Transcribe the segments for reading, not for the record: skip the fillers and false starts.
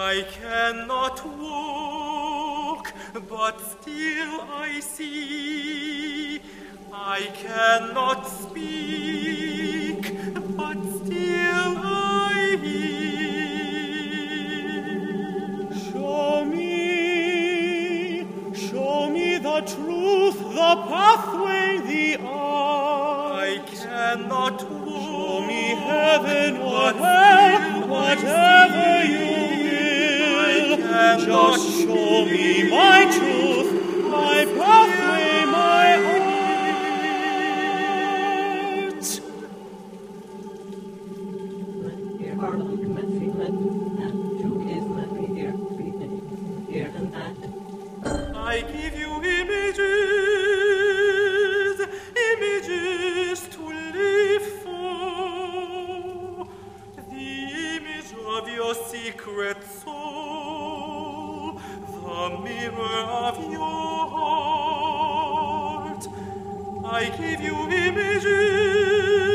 I cannot walk, but still I see. I cannot speak, but still I hear. Show me the truth, the pathway, the art. I cannot walk. Show me heaven or hell, whatever you will. Just show me my truth, my pathway, my art. Here are like met feeling, and to is met me here, here and that. I give you images to live for, the image of your secret soul, the mirror of your heart. I give you images.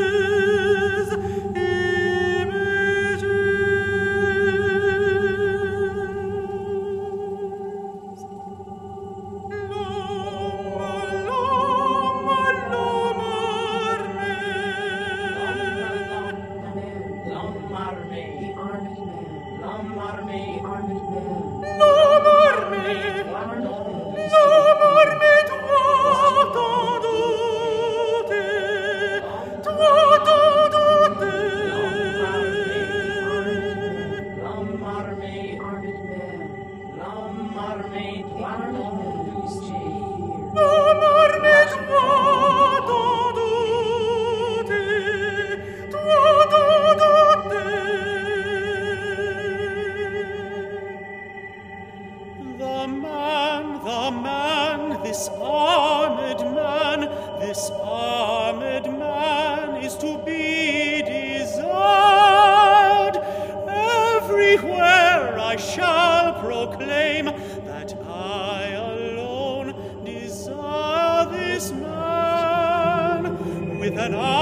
This armed man is to be desired. Everywhere I shall proclaim that I alone desire this man with an